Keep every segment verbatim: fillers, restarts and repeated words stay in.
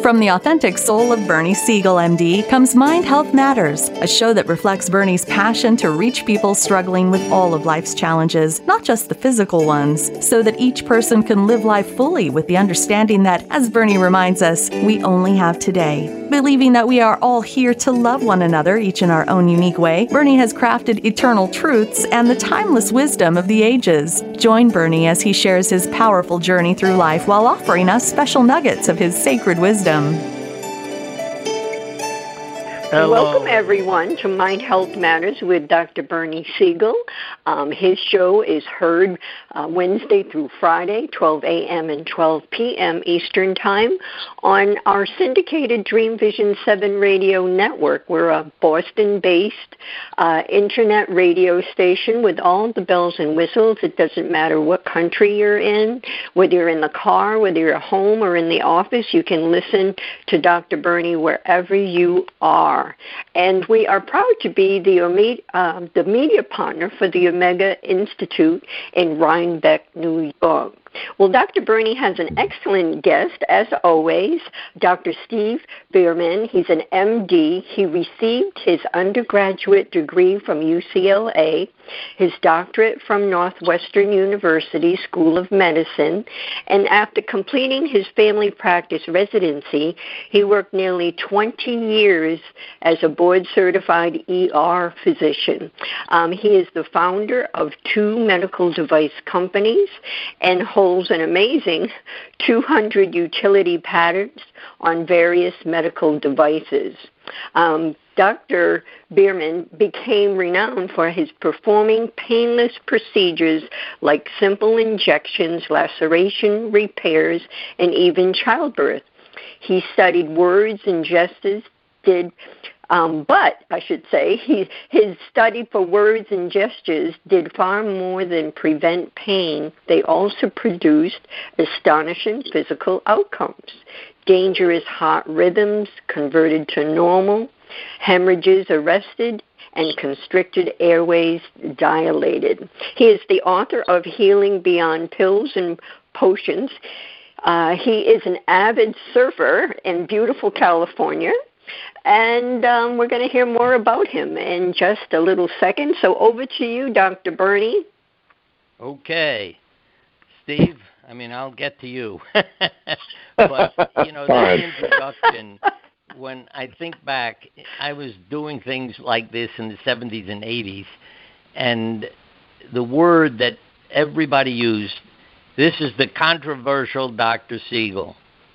From the authentic soul of Bernie Siegel, M D, comes Mind Health Matters, a show that reflects Bernie's passion to reach people struggling with all of life's challenges, not just the physical ones, so that each person can live life fully with the understanding that, as Bernie reminds us, we only have today. Believing that we are all here to love one another, each in our own unique way, Bernie has crafted eternal truths and the timeless wisdom of the ages. Join Bernie as he shares his powerful journey through life while offering us special nuggets of his sacred wisdom. Hello. Welcome, everyone, to Mind Health Matters with Doctor Bernie Siegel. Um, his show is heard uh, Wednesday through Friday, twelve a.m. and twelve p.m. Eastern Time on our syndicated Dream Vision seven radio network. We're a Boston-based uh, internet radio station with all the bells and whistles. It doesn't matter what country you're in, whether you're in the car, whether you're at home or in the office, you can listen to Doctor Bernie wherever you are. And we are proud to be the, uh, the media partner for the Omega Institute in Rhinebeck, New York. Well, Doctor Bernie has an excellent guest, as always, Doctor Steve Bierman. He's an M D. He received his undergraduate degree from U C L A, his doctorate from Northwestern University School of Medicine, and after completing his family practice residency, he worked nearly twenty years as a board-certified E R physician. Um, he is the founder of two medical device companies and holds an amazing two hundred utility patents on various medical devices. Um, Doctor Bierman became renowned for his performing painless procedures like simple injections, laceration repairs, and even childbirth. He studied words and gestures, did Um, but, I should say, he, his study for words and gestures did far more than prevent pain. They also produced astonishing physical outcomes. Dangerous heart rhythms converted to normal, hemorrhages arrested, and constricted airways dilated. He is the author of Healing Beyond Pills and Potions. Uh, he is an avid surfer in beautiful California. And um, we're going to hear more about him in just a little second. So over to you, Doctor Bernie. Okay. Steve, I mean, I'll get to you. But, you know, that introduction, when I think back, I was doing things like this in the seventies and eighties, and the word that everybody used, this is the controversial Doctor Siegel.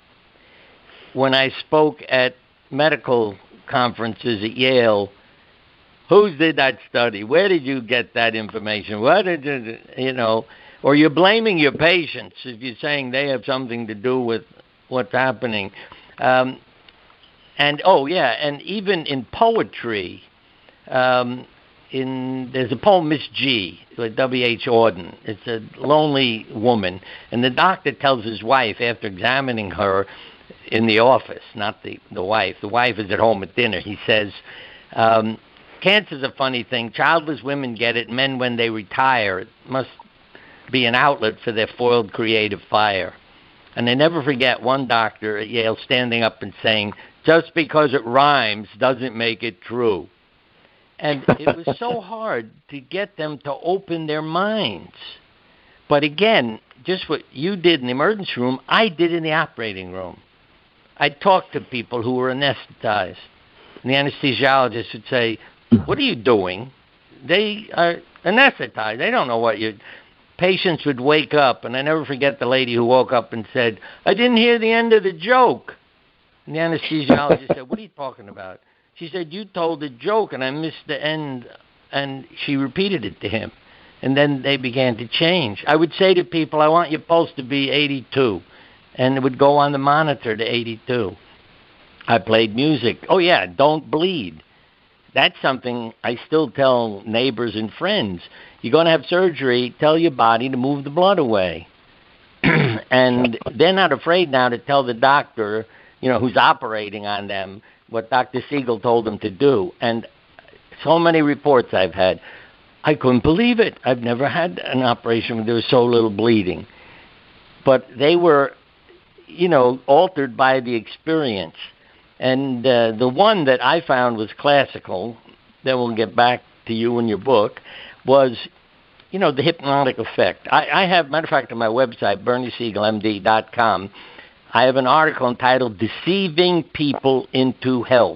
When I spoke at medical conferences at Yale, who did that study? Where did you get that information? What did you, you know, or you're blaming your patients if you're saying they have something to do with what's happening. Um, and, oh, yeah, and even in poetry, um, in there's a poem, Miss G, with W H Auden. It's a lonely woman, and the doctor tells his wife, after examining her, in the office, not the, the wife. The wife is at home at dinner. He says, um, cancer's a funny thing. Childless women get it. Men, when they retire, it must be an outlet for their foiled creative fire. And I never forget one doctor at Yale standing up and saying, just because it rhymes doesn't make it true. And it was so hard to get them to open their minds. But again, just what you did in the emergency room, I did in the operating room. I talked to people who were anesthetized. And the anesthesiologist would say, what are you doing? They are anesthetized. They don't know what you... Patients would wake up, and I never forget the lady who woke up and said, I didn't hear the end of the joke. And the anesthesiologist said, what are you talking about? She said, you told a joke, and I missed the end. And she repeated it to him. And then they began to change. I would say to people, I want your pulse to be eighty-two. And it would go on the monitor to eighty-two. I played music. Oh, yeah, don't bleed. That's something I still tell neighbors and friends. You're going to have surgery, tell your body to move the blood away. And they're not afraid now to tell the doctor, you know, who's operating on them, what Doctor Siegel told them to do. And so many reports I've had. I couldn't believe it. I've never had an operation where there was so little bleeding. But they were... you know, altered by the experience. And uh, the one that I found was classical, then we'll get back to you in your book, was, you know, the hypnotic effect. I, I have, matter of fact, on my website, Bernie Siegel M D dot com, I have an article entitled Deceiving People into Health.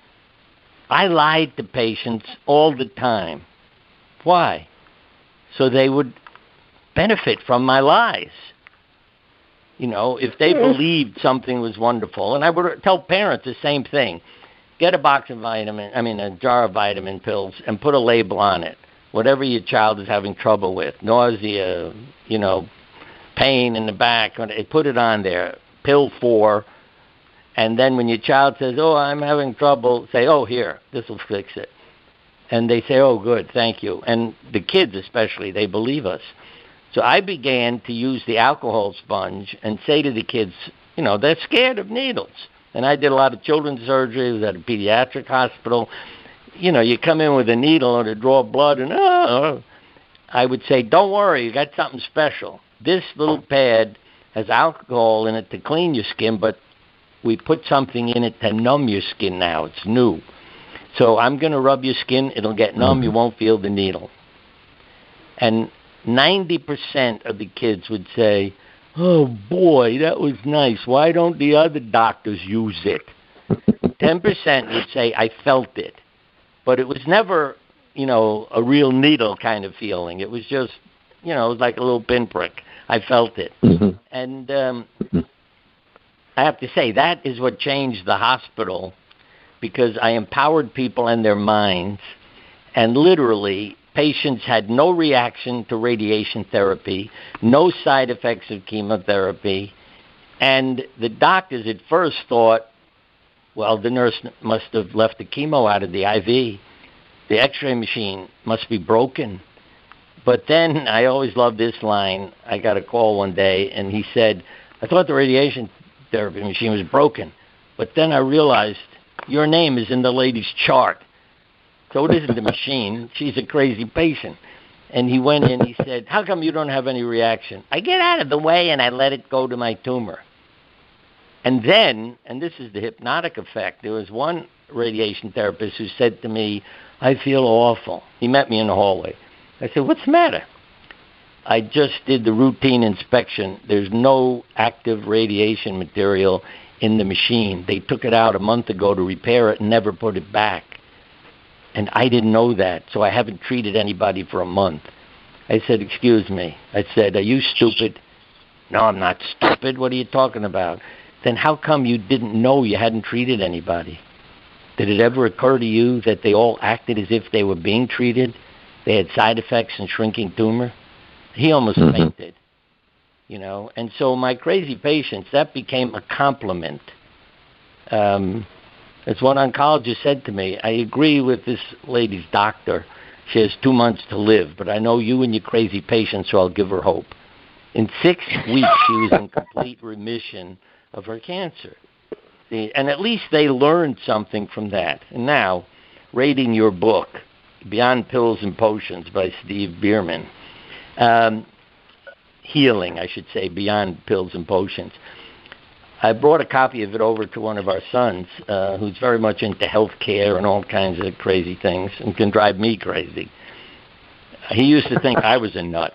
I lied to patients all the time. Why? So they would benefit from my lies. You know, if they believed something was wonderful, and I would tell parents the same thing. Get a box of vitamin, I mean, a jar of vitamin pills, and put a label on it. Whatever your child is having trouble with, nausea, you know, pain in the back, put it on there. Pill four, and then when your child says, oh, I'm having trouble, say, oh, here, this will fix it. And they say, oh, good, thank you. And the kids especially, they believe us. So I began to use the alcohol sponge and say to the kids, you know, they're scared of needles. And I did a lot of children's surgery. I was at a pediatric hospital. You know, you come in with a needle or to draw blood, and oh, I would say, don't worry, you got something special. This little pad has alcohol in it to clean your skin, but we put something in it to numb your skin now. It's new. So I'm going to rub your skin. It'll get numb. You won't feel the needle. And ninety percent of the kids would say, oh, boy, that was nice. Why don't the other doctors use it? ten percent would say, I felt it. But it was never, you know, a real needle kind of feeling. It was just, you know, it was like a little pinprick. I felt it. Mm-hmm. And um, I have to say, that is what changed the hospital, because I empowered people and their minds, and literally patients had no reaction to radiation therapy, no side effects of chemotherapy, and the doctors at first thought, well, the nurse must have left the chemo out of the I V. The x-ray machine must be broken. But then I always loved this line. I got a call one day, and he said, I thought the radiation therapy machine was broken, but then I realized your name is in the lady's chart. So it isn't the machine. She's a crazy patient. And he went in, he said, how come you don't have any reaction? I get out of the way and I let it go to my tumor. And then, and this is the hypnotic effect, there was one radiation therapist who said to me, I feel awful. He met me in the hallway. I said, what's the matter? I just did the routine inspection. There's no active radiation material in the machine. They took it out a month ago to repair it and never put it back. And I didn't know that, so I haven't treated anybody for a month. I said, excuse me. I said, are you stupid? No, I'm not stupid. What are you talking about? Then how come you didn't know you hadn't treated anybody? Did it ever occur to you that they all acted as if they were being treated? They had side effects and shrinking tumor? He almost mm-hmm. fainted, you know. And so my crazy patients, that became a compliment. Um, it's what an oncologist said to me. I agree with this lady's doctor. She has two months to live, but I know you and your crazy patients, so I'll give her hope. In six weeks, she was in complete remission of her cancer. And at least they learned something from that. And now, reading your book, Beyond Pills and Potions by Steve Bierman, um, healing, I should say, Beyond Pills and Potions. I brought a copy of it over to one of our sons, uh, who's very much into health care and all kinds of crazy things and can drive me crazy. He used to think I was a nut.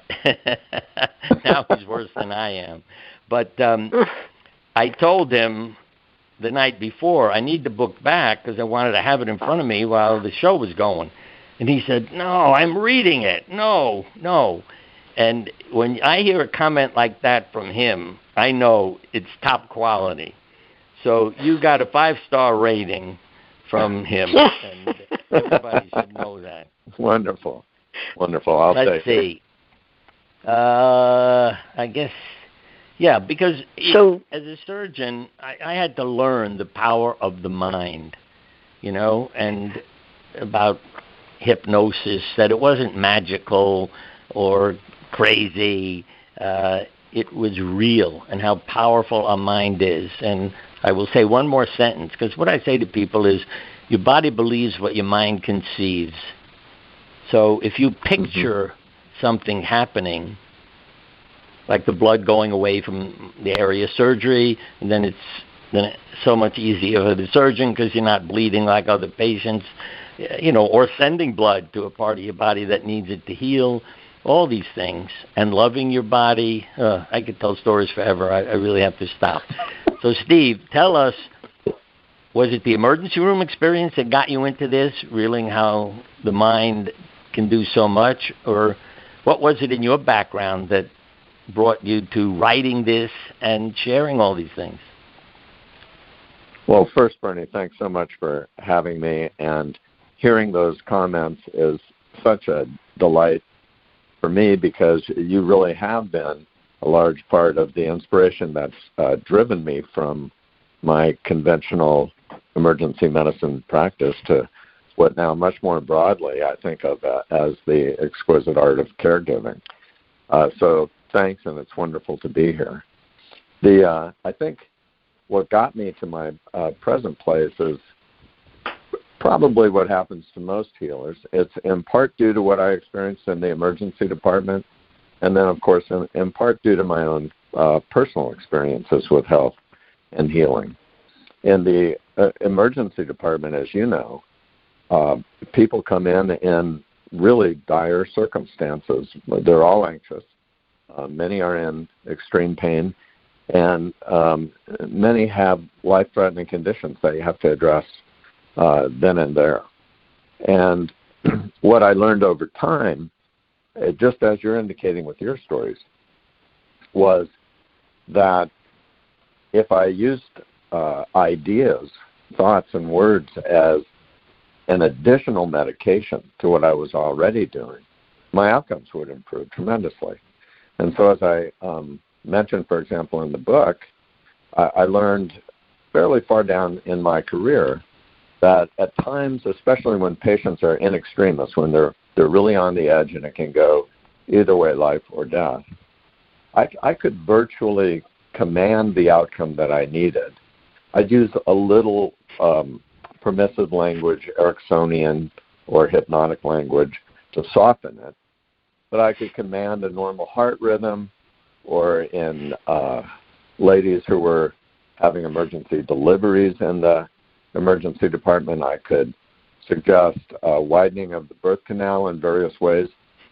Now he's worse than I am. But um, I told him the night before, I need the book back because I wanted to have it in front of me while the show was going. And he said, no, I'm reading it. No, no. And when I hear a comment like that from him, I know it's top quality. So you got a five-star rating from him, and everybody should know that. Wonderful. Wonderful. I'll Let's take see. It. Uh, I guess, yeah, because so, as a surgeon, I, I had to learn the power of the mind, you know, and about hypnosis, that it wasn't magical or crazy. Uh, it was real, and how powerful our mind is. And I will say one more sentence, because what I say to people is, your body believes what your mind conceives. So if you picture mm-hmm. something happening, like the blood going away from the area of surgery, and then it's then it's so much easier for the surgeon because you're not bleeding like other patients, you know, or sending blood to a part of your body that needs it to heal. All these things, and loving your body. Uh, I could tell stories forever. I, I really have to stop. So, Steve, tell us, was it the emergency room experience that got you into this, realizing how the mind can do so much, or what was it in your background that brought you to writing this and sharing all these things? Well, first, Bernie, thanks so much for having me, and hearing those comments is such a delight for me, because you really have been a large part of the inspiration that's uh, driven me from my conventional emergency medicine practice to what now much more broadly I think of uh, as the exquisite art of caregiving. Uh, so thanks, and it's wonderful to be here. The uh, I think what got me to my uh, present place is probably what happens to most healers. It's in part due to what I experienced in the emergency department, and then, of course, in, in part due to my own uh, personal experiences with health and healing. In the uh, emergency department, as you know, uh, people come in in really dire circumstances. They're all anxious. Uh, many are in extreme pain, and um, many have life-threatening conditions that you have to address Uh, then and there. And what I learned over time, uh, just as you're indicating with your stories, was that if I used uh, ideas, thoughts, and words as an additional medication to what I was already doing, my outcomes would improve tremendously. And so as I um, mentioned, for example, in the book, I, I learned fairly far down in my career that at times, especially when patients are in extremis, when they're they're really on the edge and it can go either way, life or death, I, I could virtually command the outcome that I needed. I'd use a little um, permissive language, Ericksonian or hypnotic language to soften it, but I could command a normal heart rhythm, or in uh, ladies who were having emergency deliveries in the emergency department, I could suggest uh, widening of the birth canal in various ways.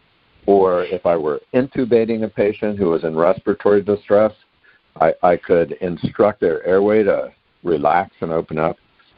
Or if I were intubating a patient who was in respiratory distress, I, I could instruct their airway to relax and open up.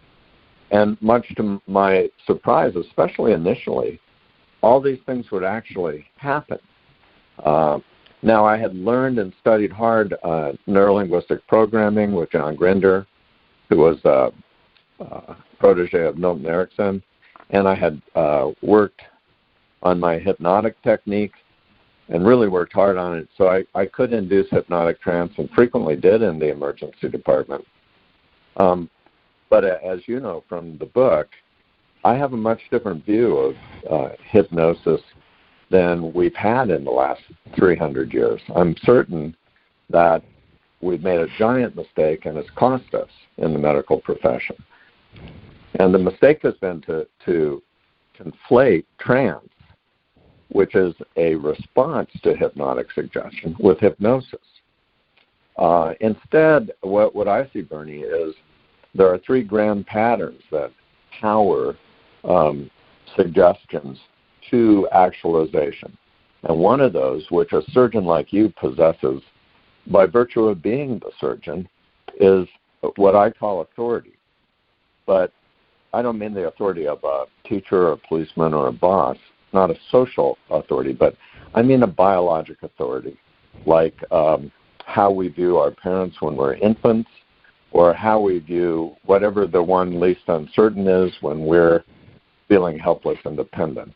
And much to my surprise, especially initially, all these things would actually happen. Uh, now, I had learned and studied hard uh, neurolinguistic programming with John Grinder, who was uh, Uh, protege of Milton Erickson, and I had uh, worked on my hypnotic technique and really worked hard on it, so I, I could induce hypnotic trance, and frequently did in the emergency department. Um, but as you know from the book, I have a much different view of uh, hypnosis than we've had in the last three hundred years. I'm certain that we've made a giant mistake, and it's cost us in the medical profession. And the mistake has been to, to conflate trance, which is a response to hypnotic suggestion, with hypnosis. Uh, instead, what, what I see, Bernie, is there are three grand patterns that power um, suggestions to actualization. And one of those, which a surgeon like you possesses by virtue of being the surgeon, is what I call authority. But I don't mean the authority of a teacher or a policeman or a boss, not a social authority, but I mean a biologic authority, like um, how we view our parents when we're infants, or how we view whatever the one least uncertain is when we're feeling helpless and dependent.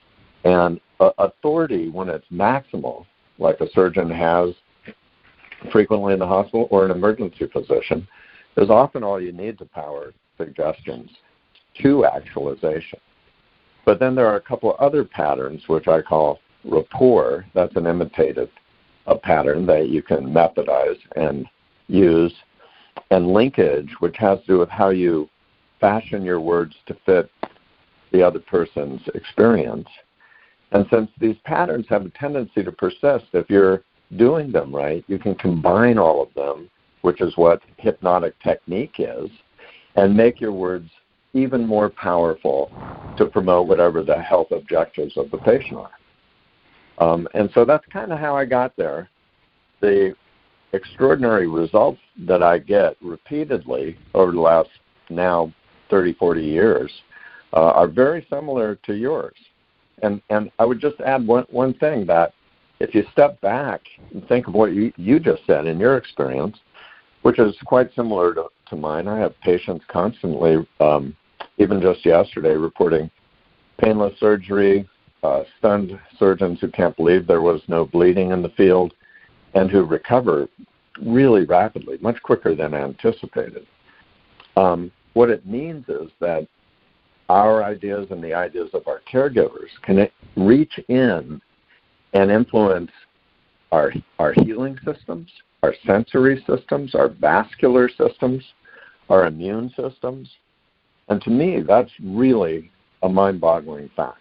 And uh, authority, when it's maximal, like a surgeon has frequently in the hospital or an emergency physician, is often all you need to power suggestions to actualization. But then there are a couple of other patterns, which I call rapport. That's an imitative a pattern that you can methodize and use, and linkage, which has to do with how you fashion your words to fit the other person's experience. And since these patterns have a tendency to persist, if you're doing them right, you can combine all of them, which is what hypnotic technique is, and make your words even more powerful to promote whatever the health objectives of the patient are. Um, and so that's kind of how I got there. The extraordinary results that I get repeatedly over the last now thirty, forty years uh, are very similar to yours. And and I would just add one, one thing, that if you step back and think of what you, you just said in your experience, which is quite similar to, to mine. I have patients constantly, um, even just yesterday, reporting painless surgery, uh, stunned surgeons who can't believe there was no bleeding in the field, and who recover really rapidly, much quicker than anticipated. Um, what it means is that our ideas and the ideas of our caregivers can reach in and influence our our healing systems, our sensory systems, our vascular systems, our immune systems. And to me, that's really a mind-boggling fact.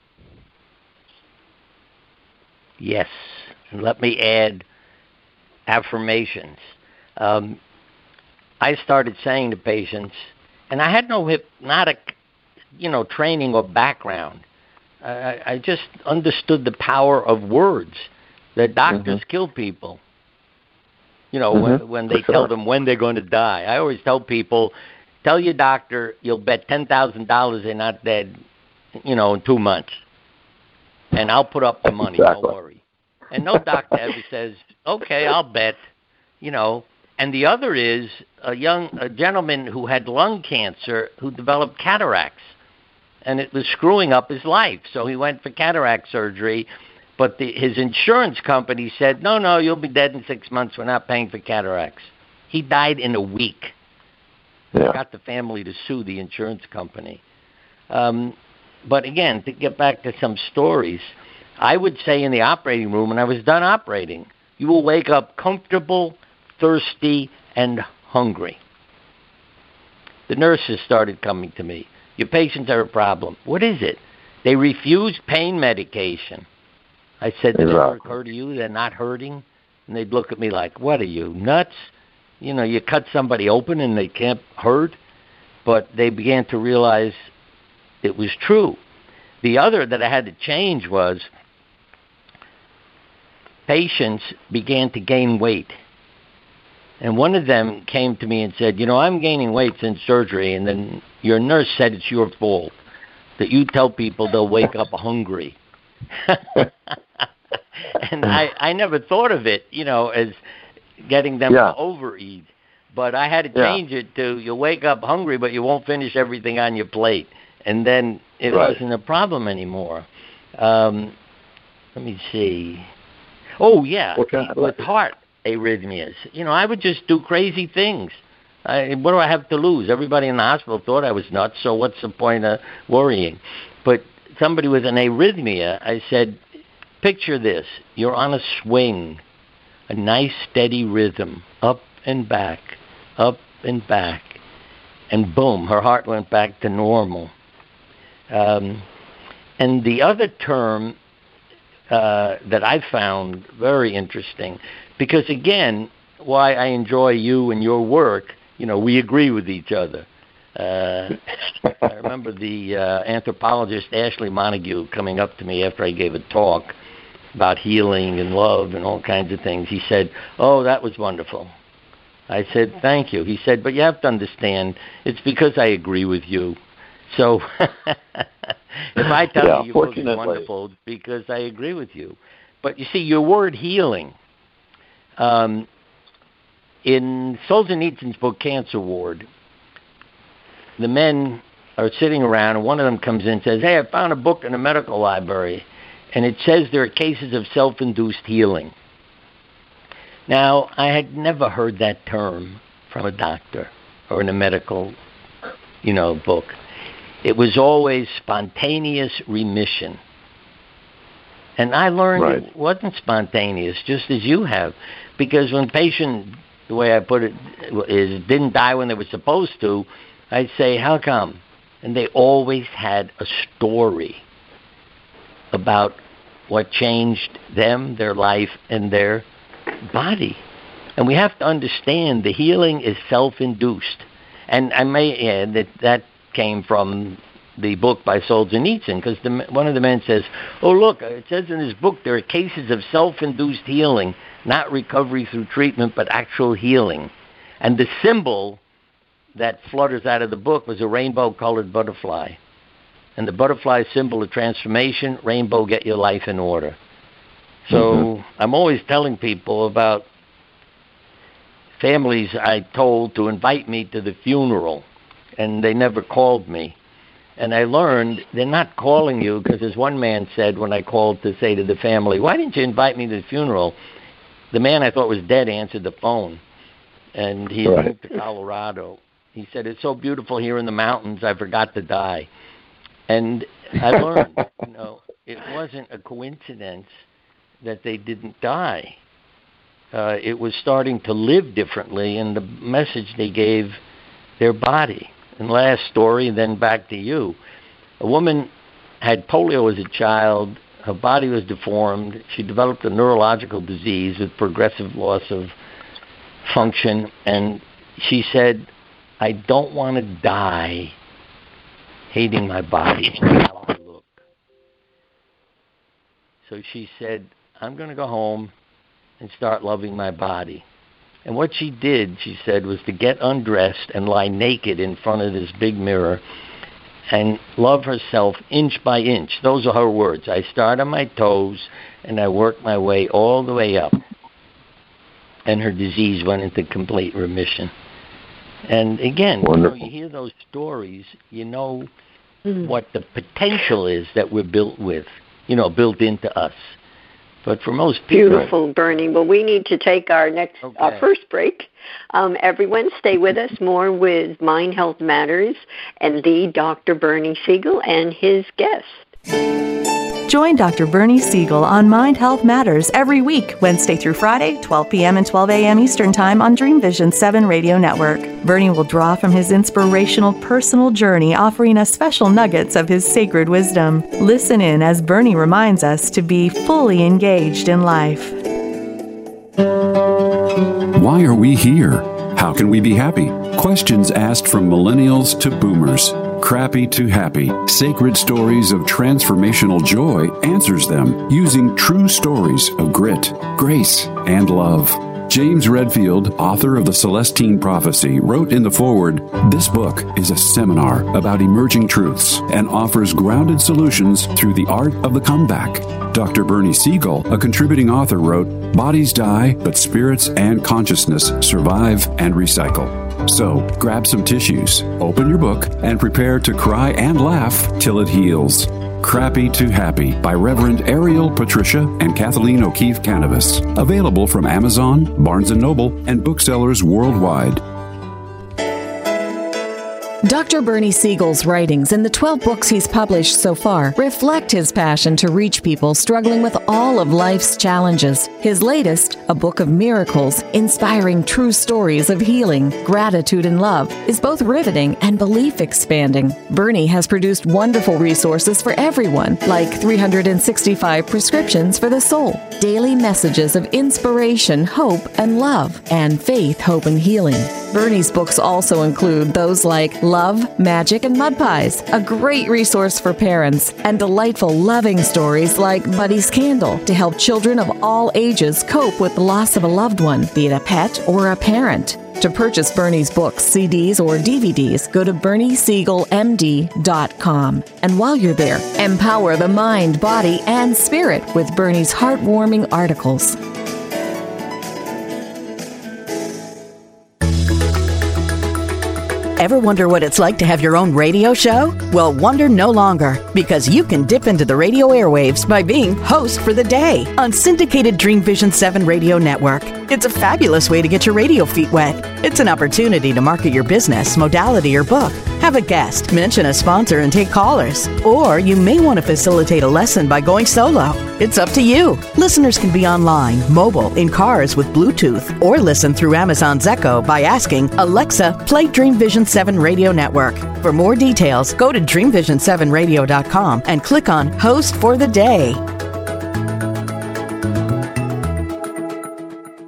Yes. And let me add affirmations. Um, I started saying to patients, and I had no hypnotic, you know, training or background. I, I just understood the power of words. That doctors mm-hmm. kill people. You know, mm-hmm. when, when they sure. tell them when they're going to die. I always tell people, tell your doctor you'll bet ten thousand dollars they're not dead, you know, in two months. And I'll put up the money, exactly. Don't worry. And no doctor ever says, okay, I'll bet, you know. And the other is a young a gentleman who had lung cancer who developed cataracts. And it was screwing up his life. So he went for cataract surgery. But the, his insurance company said, no, no, you'll be dead in six months. We're not paying for cataracts. He died in a week. Yeah. Got the family to sue the insurance company. Um, but again, to get back to some stories, I would say in the operating room, when I was done operating, you will wake up comfortable, thirsty, and hungry. The nurses started coming to me. Your patients are a problem. What is it? They refuse pain medication. I said, did it ever occur to you they're not hurting? And they'd look at me like, what are you, nuts? You know, you cut somebody open and they can't hurt? But they began to realize it was true. The other that I had to change was patients began to gain weight. And one of them came to me and said, you know, I'm gaining weight since surgery, and then your nurse said it's your fault, that you tell people they'll wake up hungry. And I, I never thought of it, you know, as getting them yeah. to overeat. But I had to change yeah. it to you wake up hungry, but you won't finish everything on your plate. And then it right. wasn't a problem anymore. Um, let me see. Oh, yeah, okay. with heart arrhythmias. You know, I would just do crazy things. I, what do I have to lose? Everybody in the hospital thought I was nuts, so what's the point of worrying? But somebody with an arrhythmia, I said, picture this. You're on a swing, a nice steady rhythm, up and back, up and back, and boom, her heart went back to normal. Um, and the other term uh, that I found very interesting, because again, why I enjoy you and your work, you know, we agree with each other. Uh, I remember the uh, anthropologist Ashley Montague coming up to me after I gave a talk about healing and love and all kinds of things. He said, oh, that was wonderful. I said, thank you. He said, but you have to understand, it's because I agree with you. So if I tell yeah, you your book is wonderful, it's because I agree with you. But you see, your word healing, um, in Solzhenitsyn's book, Cancer Ward, the men are sitting around, and one of them comes in and says, hey, I found a book in a medical library, and it says there are cases of self-induced healing. Now, I had never heard that term from a doctor or in a medical, you know, book. It was always spontaneous remission. And I learned right. it wasn't spontaneous, just as you have, because when patient, the way I put it, is didn't die when they were supposed to, I'd say, how come? And they always had a story about what changed them, their life, and their body. And we have to understand the healing is self-induced. And I may add that that came from the book by Solzhenitsyn, because one of the men says, oh, look, it says in his book there are cases of self-induced healing, not recovery through treatment, but actual healing. And the symbol that flutters out of the book was a rainbow-colored butterfly. And the butterfly symbol of transformation, rainbow, get your life in order. So mm-hmm. I'm always telling people about families I told to invite me to the funeral, and they never called me. And I learned they're not calling you because, as one man said when I called to say to the family, why didn't you invite me to the funeral? The man I thought was dead answered the phone, and he had right. moved to Colorado. He said, it's so beautiful here in the mountains, I forgot to die. And I learned, you know, it wasn't a coincidence that they didn't die. Uh, it was starting to live differently in the message they gave their body. And last story, and then back to you. A woman had polio as a child. Her body was deformed. She developed a neurological disease with progressive loss of function. And she said, I don't want to die hating my body and how I look. So she said, I'm going to go home and start loving my body. And what she did, she said, was to get undressed and lie naked in front of this big mirror and love herself inch by inch. Those are her words. I start on my toes and I work my way all the way up. And her disease went into complete remission. And again, you know, you hear those stories, you know mm. what the potential is that we're built with, you know, built into us. But for most people... Beautiful, Bernie. Well, we need to take our next, okay. our first break. Um, everyone, stay with us more with Mind Health Matters and the Doctor Bernie Siegel and his guest. Join Doctor Bernie Siegel on Mind Health Matters every week, Wednesday through Friday, twelve p.m. and twelve a.m. Eastern Time on Dream Vision seven Radio Network. Bernie will draw from his inspirational personal journey, offering us special nuggets of his sacred wisdom. Listen in as Bernie reminds us to be fully engaged in life. Why are we here? How can we be happy? Questions asked from millennials to boomers. Crappy to Happy, Sacred Stories of Transformational Joy answers them using true stories of grit, grace, and love. James Redfield, author of The Celestine Prophecy, wrote in the foreword, this book is a seminar about emerging truths and offers grounded solutions through the art of the comeback. Doctor Bernie Siegel, a contributing author, wrote, bodies die, but spirits and consciousness survive and recycle. So, grab some tissues, open your book, and prepare to cry and laugh till it heals. Crappy to Happy by Reverend Ariel Patricia and Kathleen O'Keefe Cannabis. Available from Amazon, Barnes and Noble, and booksellers worldwide. Doctor Bernie Siegel's writings and the twelve books he's published so far reflect his passion to reach people struggling with all of life's challenges. His latest, A Book of Miracles, inspiring true stories of healing, gratitude, and love, is both riveting and belief-expanding. Bernie has produced wonderful resources for everyone, like three hundred sixty-five prescriptions for the soul, daily messages of inspiration, hope, and love, and faith, hope, and healing. Bernie's books also include those like Love, Magic, and Mud Pies, a great resource for parents, and delightful loving stories like Buddy's Candle to help children of all ages cope with the loss of a loved one, be it a pet or a parent. To purchase Bernie's books, C Ds, or D V Ds, go to bernie siegel m d dot com. And while you're there, empower the mind, body, and spirit with Bernie's heartwarming articles. Ever wonder what it's like to have your own radio show? Well, wonder no longer, because you can dip into the radio airwaves by being host for the day on syndicated Dream Vision seven Radio Network. It's a fabulous way to get your radio feet wet. It's an opportunity to market your business, modality, or book. Have a guest, mention a sponsor, and take callers. Or you may want to facilitate a lesson by going solo. It's up to you. Listeners can be online, mobile, in cars with Bluetooth, or listen through Amazon's Echo by asking, Alexa, play Dream Vision seven Radio Network. For more details, go to dream vision seven radio dot com and click on Host for the Day.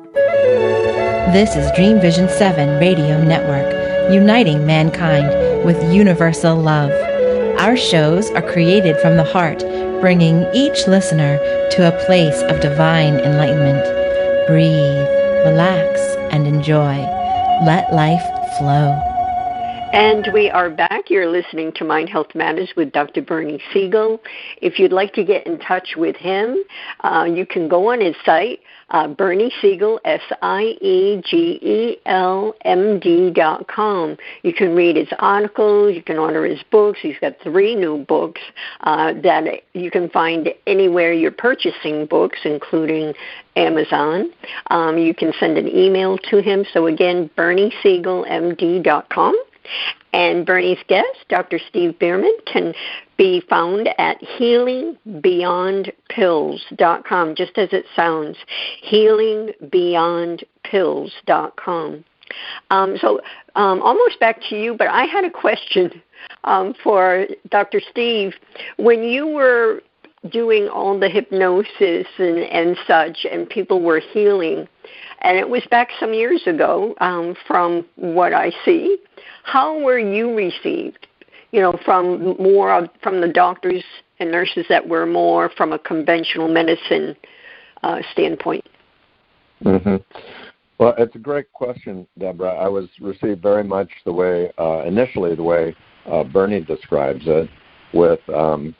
This is Dream Vision seven Radio Network, uniting mankind with universal love. Our shows are created from the heart, bringing each listener to a place of divine enlightenment. Breathe, relax, and enjoy. Let life flow. And we are back. You're listening to Mind Health Matters with Doctor Bernie Siegel. If you'd like to get in touch with him, uh, you can go on his site, uh, Bernie Siegel, S I E G E L M D dot com. You can read his articles. You can order his books. He's got three new books uh, that you can find anywhere you're purchasing books, including Amazon. Um, you can send an email to him. So again, Bernie Siegel M D dot com. And Bernie's guest, Doctor Steve Bierman, can be found at healing beyond pills dot com, just as it sounds, healing beyond pills dot com. Um, so um, almost back to you, but I had a question um, for Doctor Steve. When you were doing all the hypnosis and, and such, and people were healing, and it was back some years ago, um, from what I see, how were you received? You know, from more of, from the doctors and nurses that were more from a conventional medicine uh, standpoint? Mm-hmm. Well, it's a great question, Deborah. I was received very much the way, uh, initially the way uh, Bernie describes it, with um,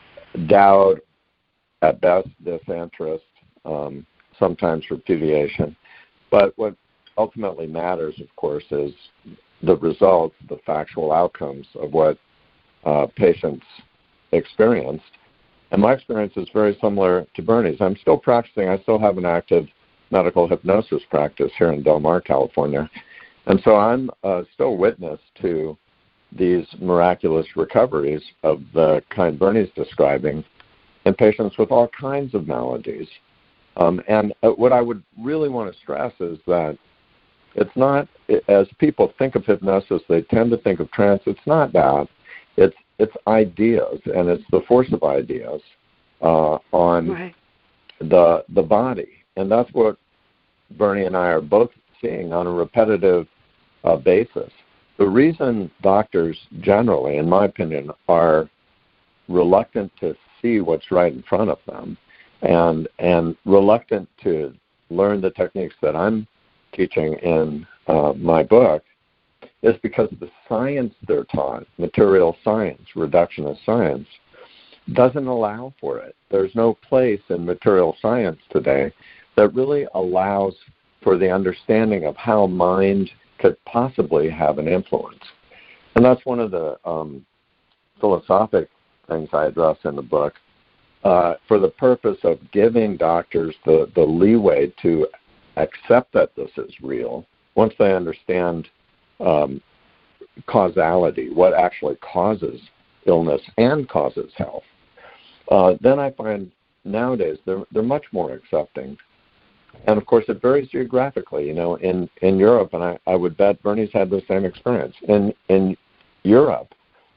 doubt, at best disinterest, um, sometimes repudiation. But what ultimately matters, of course, is the results, the factual outcomes of what uh, patients experienced. And my experience is very similar to Bernie's. I'm still practicing. I still have an active medical hypnosis practice here in Del Mar, California. And so I'm uh, still witness to these miraculous recoveries of the kind Bernie's describing in patients with all kinds of maladies. Um, and uh, what I would really want to stress is that it's not, as people think of hypnosis, they tend to think of trance. It's not that. It's it's ideas, and it's the force of ideas uh, on right. the the body. And that's what Bernie and I are both seeing on a repetitive uh, basis. The reason doctors generally, in my opinion, are reluctant to see what's right in front of them and and reluctant to learn the techniques that I'm teaching in uh, my book is because the science they're taught, material science, reductionist science, doesn't allow for it. There's no place in material science today that really allows for the understanding of how mind could possibly have an influence. And that's one of the um, philosophic things I address in the book, uh, for the purpose of giving doctors the, the leeway to accept that this is real. Once they understand um, causality, what actually causes illness and causes health, uh, then I find nowadays they're, they're much more accepting. And, of course, it varies geographically. You know, in, in Europe, and I, I would bet Bernie's had the same experience. In, in Europe,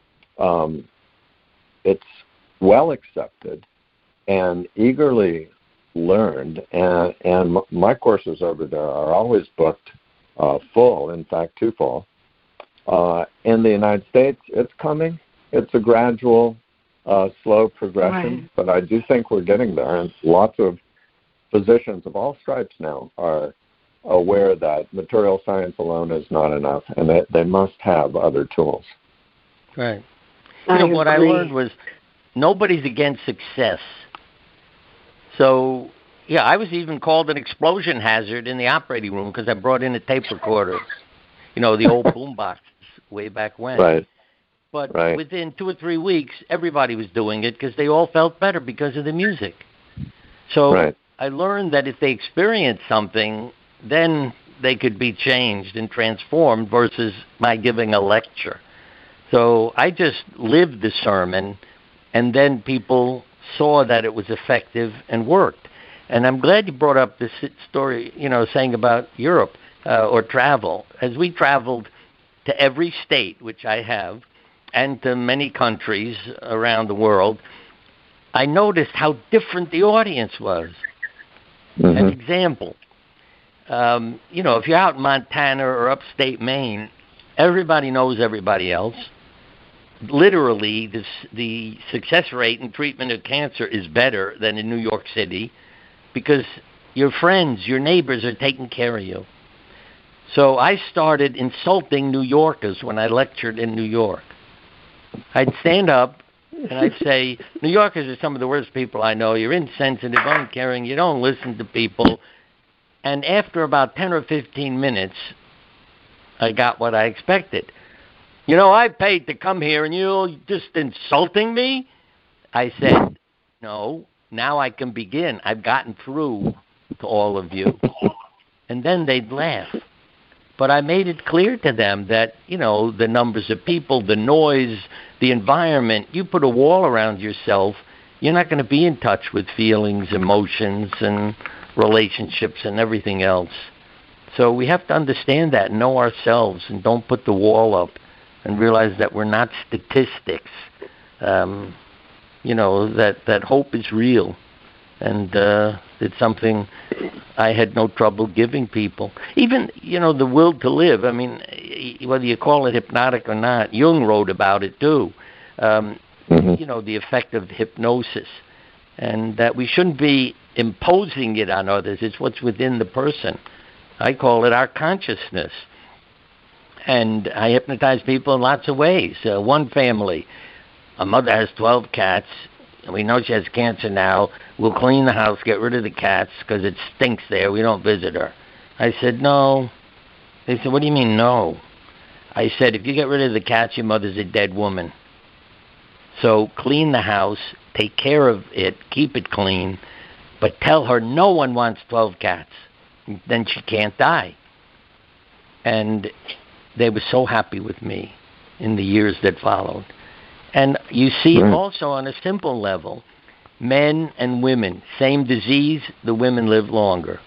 um, it's well accepted and eagerly learned, and, and my courses over there are always booked uh, full, in fact, too full. Uh, in the United States, it's coming. It's a gradual, uh, slow progression, right. But I do think we're getting there, and lots of physicians of all stripes now are aware that material science alone is not enough, and they, they must have other tools. Right. You know, what I learned was nobody's against success. So, yeah, I was even called an explosion hazard in the operating room because I brought in a tape recorder, you know, the old boom boxes way back when. Right. But right. within two or three weeks, everybody was doing it because they all felt better because of the music. So right. I learned that if they experienced something, then they could be changed and transformed versus my giving a lecture. So I just lived the sermon, and then people saw that it was effective and worked. And I'm glad you brought up this story, you know, saying about Europe uh, or travel. As we traveled to every state, which I have, and to many countries around the world, I noticed how different the audience was. Mm-hmm. An example, um, you know, if you're out in Montana or upstate Maine, everybody knows everybody else. Literally, this, the success rate in treatment of cancer is better than in New York City because your friends, your neighbors are taking care of you. So I started insulting New Yorkers when I lectured in New York. I'd stand up and I'd say, New Yorkers are some of the worst people I know. You're insensitive, uncaring, you don't listen to people. And after about ten or fifteen minutes, I got what I expected. You know, I paid to come here and you're just insulting me? I said, no, now I can begin. I've gotten through to all of you. And then they'd laugh. But I made it clear to them that, you know, the numbers of people, the noise, the environment, you put a wall around yourself, you're not going to be in touch with feelings, emotions, and relationships and everything else. So we have to understand that and know ourselves and don't put the wall up and realize that we're not statistics. Um, you know, that, that hope is real. And uh, it's something I had no trouble giving people. Even, you know, the will to live. I mean, whether you call it hypnotic or not, Jung wrote about it too. Um, mm-hmm. You know, the effect of hypnosis. And that we shouldn't be imposing it on others. It's what's within the person. I call it our consciousness. And I hypnotize people in lots of ways. Uh, one family, a mother has twelve cats. And we know she has cancer now. We'll clean the house, get rid of the cats, because it stinks there. We don't visit her. I said, no. They said, what do you mean, no? I said, if you get rid of the cats, your mother's a dead woman. So clean the house, take care of it, keep it clean, but tell her no one wants twelve cats. Then she can't die. And they were so happy with me in the years that followed. And you see it also on a simple level. Men and women, same disease, the women live longer.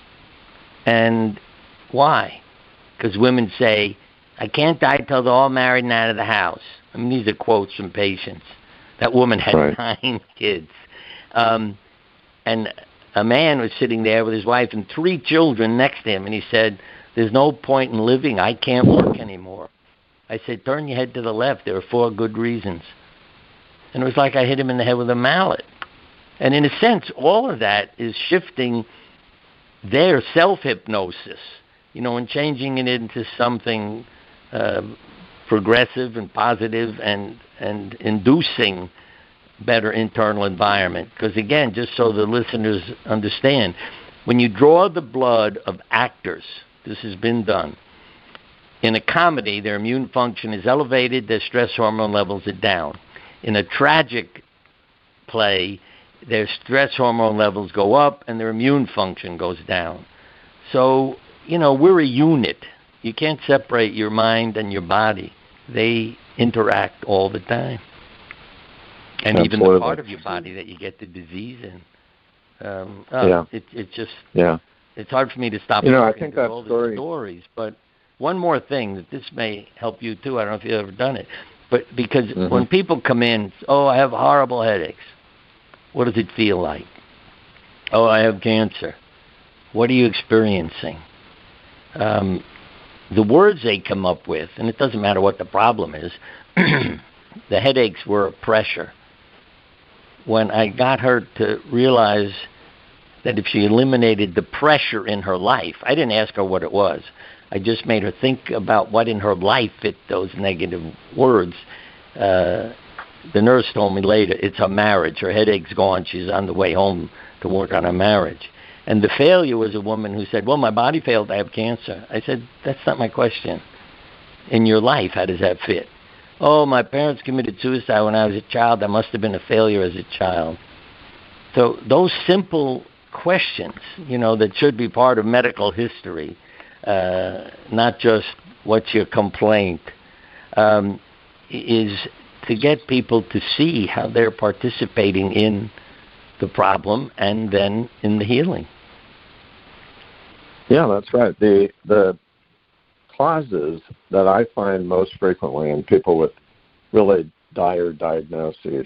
And why? Because women say, I can't die till they're all married and out of the house. I mean, these are quotes from patients. That woman had right. nine kids. Um, and a man was sitting there with his wife and three children next to him, and he said, there's no point in living. I can't work anymore. I said, turn your head to the left. There are four good reasons. And it was like I hit him in the head with a mallet. And in a sense, all of that is shifting their self-hypnosis, you know, and changing it into something uh, progressive and positive and, and inducing better internal environment. Because, again, just so the listeners understand, when you draw the blood of actors, this has been done. In a comedy, their immune function is elevated, their stress hormone levels are down. In a tragic play, their stress hormone levels go up and their immune function goes down. So, you know, we're a unit. You can't separate your mind and your body. They interact all the time. And Absolutely. Even the part of your body that you get the disease in. Um, oh, yeah. It, it's just, yeah. It's hard for me to stop you know, talking I think to that all story... the stories, but one more thing, that this may help you too. I don't know if you've ever done it. But because mm-hmm. when people come in, oh, I have horrible headaches. What does it feel like? Oh, I have cancer. What are you experiencing? Um, the words they come up with, and it doesn't matter what the problem is, the headaches were a pressure. When I got her to realize that if she eliminated the pressure in her life, I didn't ask her what it was. I just made her think about what in her life fit those negative words. Uh, the nurse told me later, it's her marriage. Her headache's gone. She's on the way home to work on her marriage. And the failure was a woman who said, well, my body failed. I have cancer. I said, that's not my question. In your life, how does that fit? Oh, my parents committed suicide when I was a child. I must have been a failure as a child. So those simple questions, you know, that should be part of medical history, uh, not just what's your complaint, um, is to get people to see how they're participating in the problem and then in the healing. Yeah, that's right. The the causes that I find most frequently in people with really dire diagnoses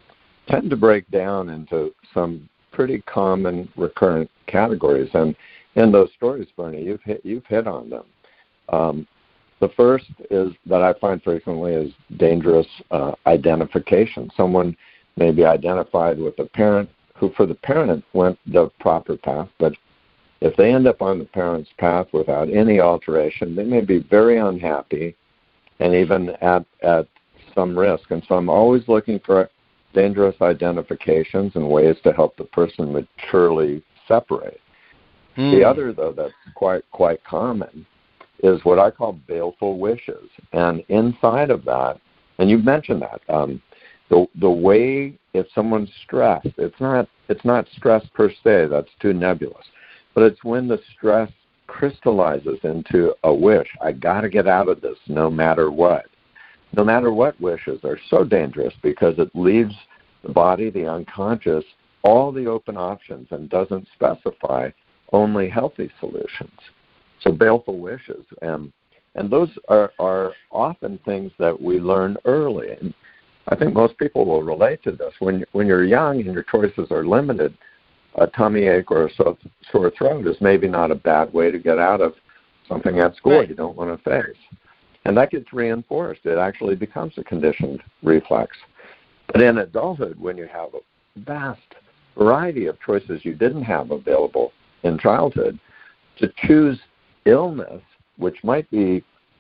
tend to break down into some pretty common recurrent categories. And in those stories, Bernie, you've hit, you've hit on them. Um, the first is that I find frequently is dangerous uh, identification. Someone may be identified with a parent who for the parent went the proper path, but if they end up on the parent's path without any alteration, they may be very unhappy and even at, at some risk. And so I'm always looking for dangerous identifications and ways to help the person maturely separate. Hmm. The other, though, that's quite quite common is what I call baleful wishes. And inside of that, and you've mentioned that, um, the the way if someone's stressed, it's not it's not stress per se, that's too nebulous, but it's when the stress crystallizes into a wish. I got to get out of this no matter what. No matter what wishes are so dangerous because it leaves the body, the unconscious, all the open options and doesn't specify only healthy solutions. So baleful wishes, and and those are, are often things that we learn early. And I think most people will relate to this. When when you're young and your choices are limited, a tummy ache or a sore throat is maybe not a bad way to get out of something at school right. you don't want to face. And that gets reinforced. It actually becomes a conditioned reflex. But in adulthood, when you have a vast variety of choices you didn't have available in childhood, to choose illness, which might be,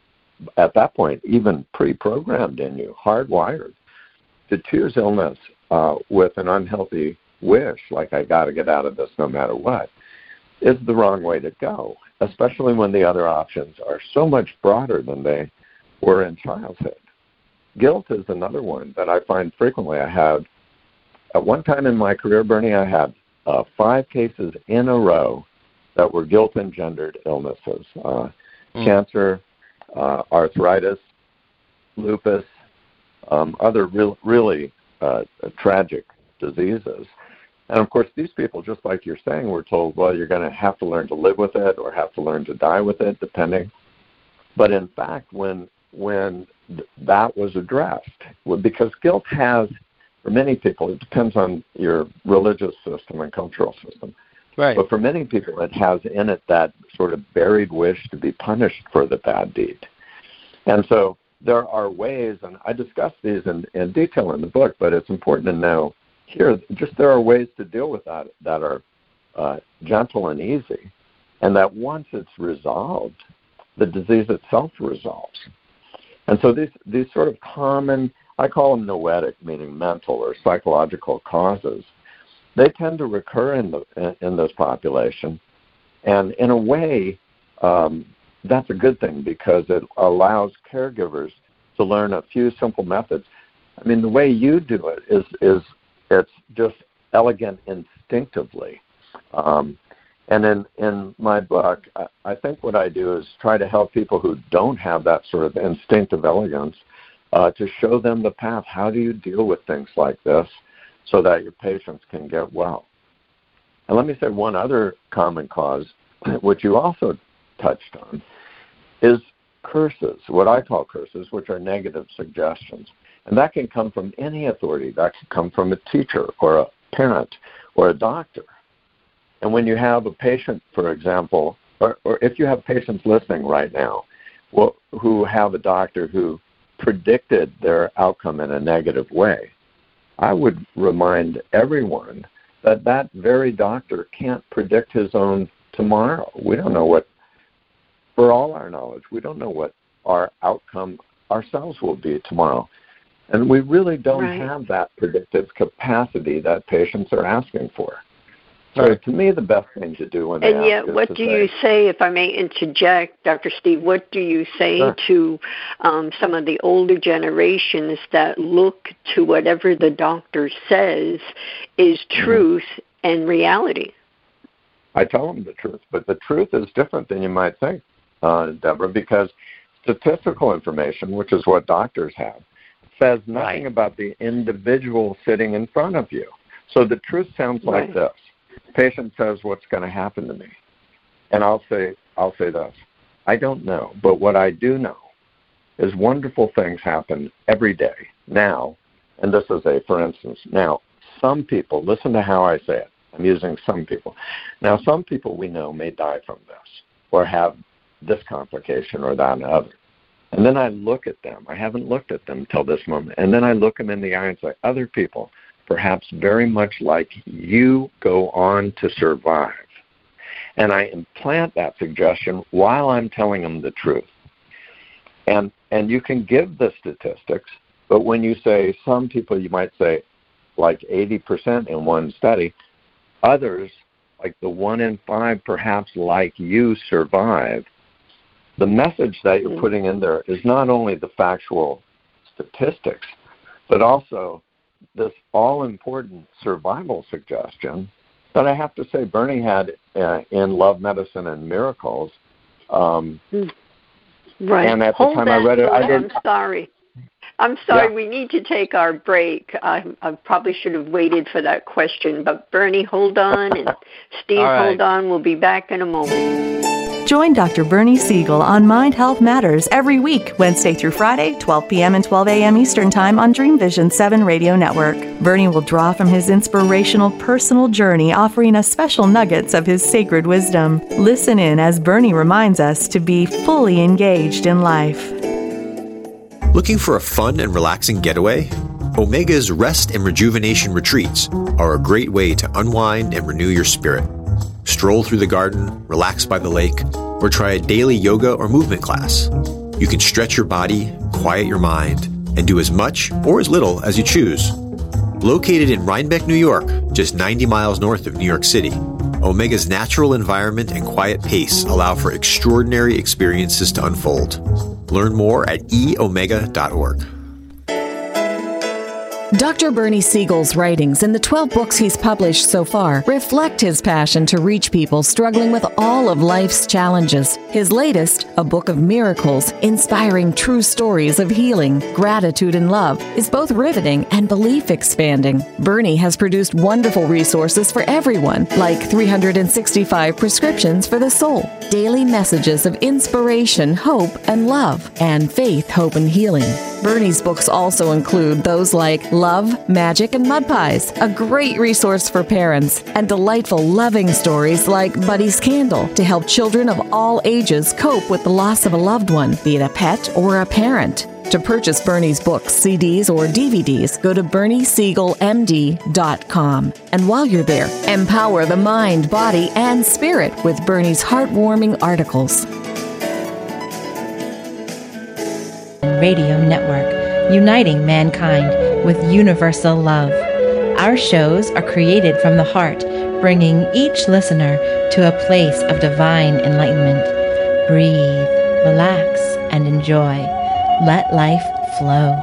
at that point, even pre-programmed in you, hardwired, to choose illness uh, with an unhealthy wish, like I got to get out of this no matter what, is the wrong way to go, especially when the other options are so much broader than they were in childhood. Guilt is another one that I find frequently. I had, at one time in my career, Bernie, I had uh, five cases in a row that were guilt-engendered illnesses, uh, mm. cancer, uh, arthritis, lupus, um, other real, really uh, tragic diseases. And, of course, these people, just like you're saying, were told, well, you're going to have to learn to live with it or have to learn to die with it, depending. But, in fact, when when th- that was addressed, because guilt has, for many people, it depends on your religious system and cultural system. Right. But for many people, it has in it that sort of buried wish to be punished for the bad deed. And so there are ways, and I discuss these in, in detail in the book, but it's important to know here, just there are ways to deal with that that are uh, gentle and easy, and that once it's resolved, the disease itself resolves. And so these these sort of common, I call them noetic, meaning mental or psychological causes, they tend to recur in the in, in this population, and in a way, um, that's a good thing because it allows caregivers to learn a few simple methods. I mean, the way you do it is is it's just elegant instinctively. Um, and in, in my book, I, I think what I do is try to help people who don't have that sort of instinctive elegance uh, to show them the path. How do you deal with things like this so that your patients can get well? And let me say one other common cause, which you also touched on, is curses, what I call curses, which are negative suggestions. And that can come from any authority. That can come from a teacher or a parent or a doctor. And when you have a patient, for example, or, or if you have patients listening right now well, who have a doctor who predicted their outcome in a negative way, I would remind everyone that that very doctor can't predict his own tomorrow. We don't know what, for all our knowledge, we don't know what our outcome ourselves will be tomorrow. And we really don't right. have that predictive capacity that patients are asking for. So right. to me, the best thing to do when they and ask yet, is what to do say, you say, if I may interject, Doctor Steve, what do you say sure. to um, some of the older generations that look to whatever the doctor says is truth mm-hmm. and reality? I tell them the truth, but the truth is different than you might think, uh, Deborah, because statistical information, which is what doctors have, says nothing right. about the individual sitting in front of you. So the truth sounds like right. this. Patient says, what's going to happen to me? And I'll say, I'll say this. I don't know, but what I do know is wonderful things happen every day. Now, and this is a for instance, now, some people, listen to how I say it, I'm using some people. Now, some people we know may die from this or have this complication or that and other. And then I look at them. I haven't looked at them till this moment. And then I look them in the eye and say, other people, perhaps very much like you, go on to survive. And I implant that suggestion while I'm telling them the truth. And and you can give the statistics, but when you say some people, you might say like eighty percent in one study. Others, like the one in five, perhaps like you, survive. The message that you're putting in there is not only the factual statistics, but also this all-important survival suggestion that I have to say Bernie had uh, in Love, Medicine, and Miracles. Um, right. And at Hold the time that I read it, thought. I didn't. I'm sorry. I'm sorry. Yeah. We need to take our break. I, I probably should have waited for that question. But Bernie, hold on, and Steve, right. hold on. We'll be back in a moment. Join Doctor Bernie Siegel on Mind Health Matters every week, Wednesday through Friday, twelve p.m. and twelve a.m. Eastern Time on Dream Vision seven Radio Network. Bernie will draw from his inspirational personal journey, offering us special nuggets of his sacred wisdom. Listen in as Bernie reminds us to be fully engaged in life. Looking for a fun and relaxing getaway? Omega's Rest and Rejuvenation Retreats are a great way to unwind and renew your spirit. Stroll through the garden, relax by the lake, or try a daily yoga or movement class. You can stretch your body, quiet your mind, and do as much or as little as you choose. Located in Rhinebeck, New York, just ninety miles north of New York City, Omega's natural environment and quiet pace allow for extraordinary experiences to unfold. Learn more at e omega dot org. Doctor Bernie Siegel's writings and the twelve books he's published so far reflect his passion to reach people struggling with all of life's challenges. His latest, A Book of Miracles, inspiring true stories of healing, gratitude, and love, is both riveting and belief-expanding. Bernie has produced wonderful resources for everyone, like three hundred sixty-five prescriptions for the soul, daily messages of inspiration, hope, and love, and faith, hope, and healing. Bernie's books also include those like Love, Magic, and Mud Pies, a great resource for parents, and delightful loving stories like Buddy's Candle to help children of all ages cope with the loss of a loved one, be it a pet or a parent. To purchase Bernie's books, C Ds, or D V Ds, go to bernie siegel m d dot com. And while you're there, empower the mind, body, and spirit with Bernie's heartwarming articles. Radio Network, uniting mankind with universal love. Our shows are created from the heart, bringing each listener to a place of divine enlightenment. Breathe, relax, and enjoy. Let life flow.